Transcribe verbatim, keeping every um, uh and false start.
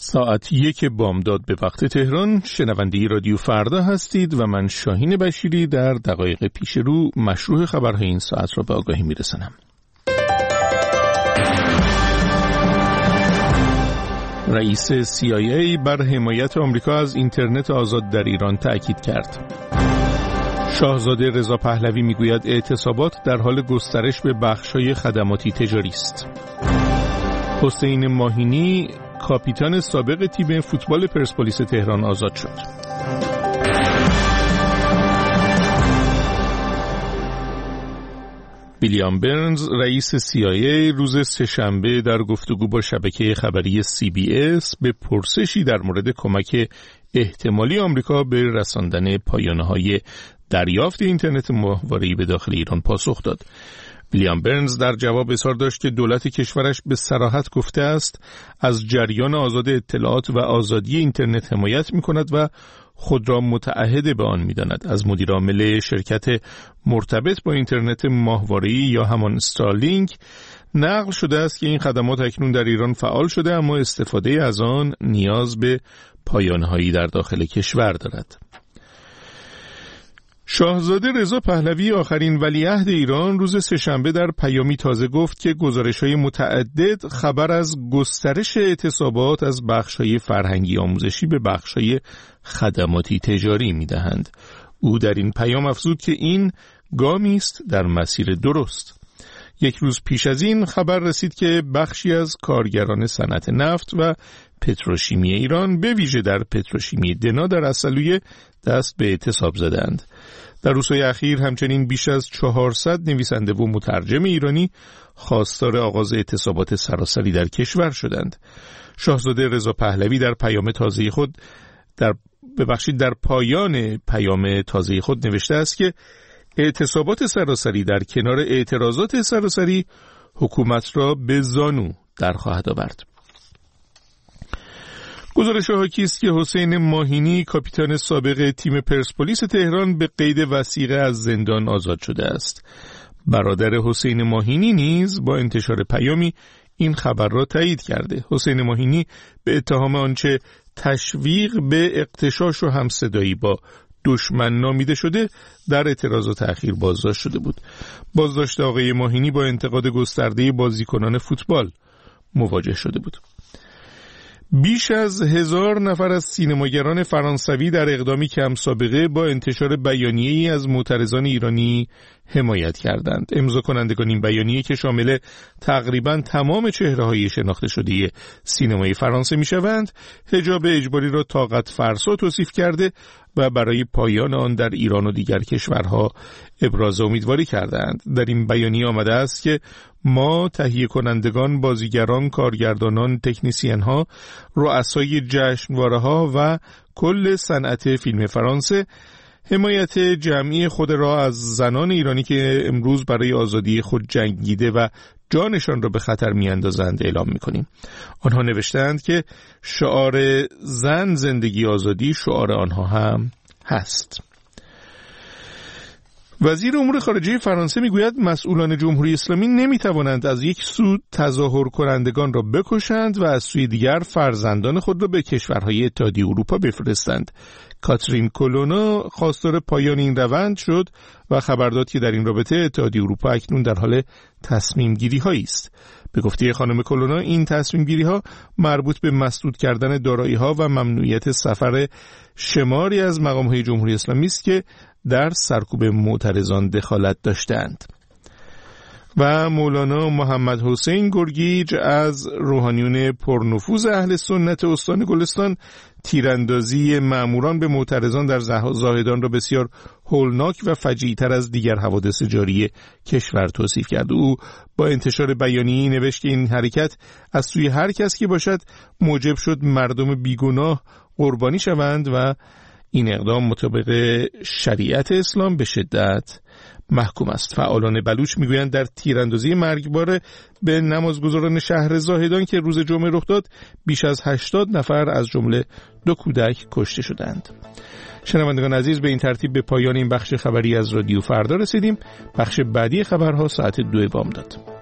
ساعت یک بامداد به وقت تهران، شنونده رادیو فردا هستید و من شاهین بشیری در دقایق پیش رو مشروع خبرهای این ساعت را به آگاهی میرسانم. رئیس سی آی ای بر حمایت آمریکا از اینترنت آزاد در ایران تأکید کرد. شاهزاده رضا پهلوی میگوید اعتصابات در حال گسترش به بخش‌های خدماتی تجاری است. حسین ماهینی کاپیتان سابق تیم فوتبال پرسپولیس تهران آزاد شد. ویلیام برنز رئیس سی آی ای روز سه‌شنبه در گفتگو با شبکه خبری سی بی اس به پرسشی در مورد کمک احتمالی آمریکا به رساندن پایانه‌های دریافت اینترنت ماهواره‌ای به داخل ایران پاسخ داد. ویلیام برنز در جواب اظهار داشت که دولت کشورش به صراحت گفته است از جریان آزاد اطلاعات و آزادی اینترنت حمایت می‌کند و خود را متعهد به آن می‌داند. از مدیر عامل شرکت مرتبط با اینترنت ماهواره‌ای یا همان استارلینک نقل شده است که این خدمات اکنون در ایران فعال شده، اما استفاده از آن نیاز به پایانه‌هایی در داخل کشور دارد. شاهزاده رضا پهلوی آخرین ولیعهد ایران روز سه‌شنبه در پیامی تازه گفت که گزارش‌های متعدد خبر از گسترش اعتصابات از بخش‌های فرهنگی آموزشی به بخش‌های خدماتی تجاری می‌دهند. او در این پیام افزود که این گامی است در مسیر درست. یک روز پیش از این خبر رسید که بخشی از کارگران صنعت نفت و پتروشیمی ایران به ویژه در پتروشیمی دنا در اصلویه دست به اعتصاب زدند. در روزهای اخیر همچنین بیش از چهارصد نویسنده و مترجم ایرانی خواستار آغاز اعتصابات سراسری در کشور شدند. شاهزاده رضا پهلوی در پیام تازه خود در ببخشید در پایان پیام تازه خود نوشته است که اعتصابات سراسری در کنار اعتراضات سراسری حکومت را به زانو در خواهد آورد. گزارش حاکی است که حسین ماهینی کاپیتان سابق تیم پرسپولیس تهران به قید وثیقه از زندان آزاد شده است. برادر حسین ماهینی نیز با انتشار پیامی این خبر را تایید کرده. حسین ماهینی به اتهام آنچه تشویق به اغتشاش و همصدایی با دشمن نامیده شده در اعتراضات اخیر بازداشت شده بود. بازداشت آقای ماهینی با انتقاد گسترده بازیکنان فوتبال مواجه شده بود. بیش از هزار نفر از سینماگران فرانسوی در اقدامی کم سابقه با انتشار بیانیه‌ای از معترضان ایرانی حمایت کردند. امضا کنندگان این بیانیه که شامل تقریباً تمام چهره‌های شناخته شده سینمای فرانسه می‌شوند، حجاب اجباری را طاقت فرسا توصیف کرده و برای پایان آن در ایران و دیگر کشورها ابراز امیدواری کردند. در این بیانیه آمده است که ما تهیه کنندگان، بازیگران، کارگردانان، تکنیسیان‌ها، رؤسای جشنواره‌ها و کل صنعت فیلم فرانسه حمایت جمعی خود را از زنان ایرانی که امروز برای آزادی خود جنگیده و جانشان را به خطر می‌اندازند اعلام می‌کنیم. آنها نوشتند که شعار زن زندگی آزادی شعار آنها هم هست. وزیر امور خارجه فرانسه میگوید مسئولان جمهوری اسلامی نمیتوانند از یک سو تظاهر کنندگان را بکشند و از سوی دیگر فرزندان خود را به کشورهای اتحادیه اروپا بفرستند. کاترین کولونا خواستار پایان این روند شد و خبر داد که در این رابطه اتحادیه اروپا اکنون در حال تصمیم گیری هایی است. به گفته خانم کولونا این تصمیم گیری ها مربوط به مسدود کردن دارایی ها و ممنوعیت سفر شماری از مقام های جمهوری اسلامی است که در سرکوب معترضان دخالت داشتند. و مولانا محمد حسین گرگیج از روحانیون پرنفوذ اهل سنت استان گلستان تیراندازی ماموران به معترضان در زاهدان را بسیار هولناک و فجیع‌تر از دیگر حوادث جاری کشور توصیف کرد. او با انتشار بیانیه‌ای نوشت که این حرکت از سوی هر کس که باشد موجب شد مردم بیگناه قربانی شوند و این اقدام مطابق شریعت اسلام به شدت محکوم است. فعالان بلوچ میگویند در تیراندازی مرگبار به نمازگزاران شهر زاهدان که روز جمعه رخ داد بیش از هشتاد نفر از جمله دو کودک کشته شدند. شنوندگان عزیز، به این ترتیب به پایان این بخش خبری از رادیو فردا رسیدیم. بخش بعدی خبرها ساعت دو بامداد.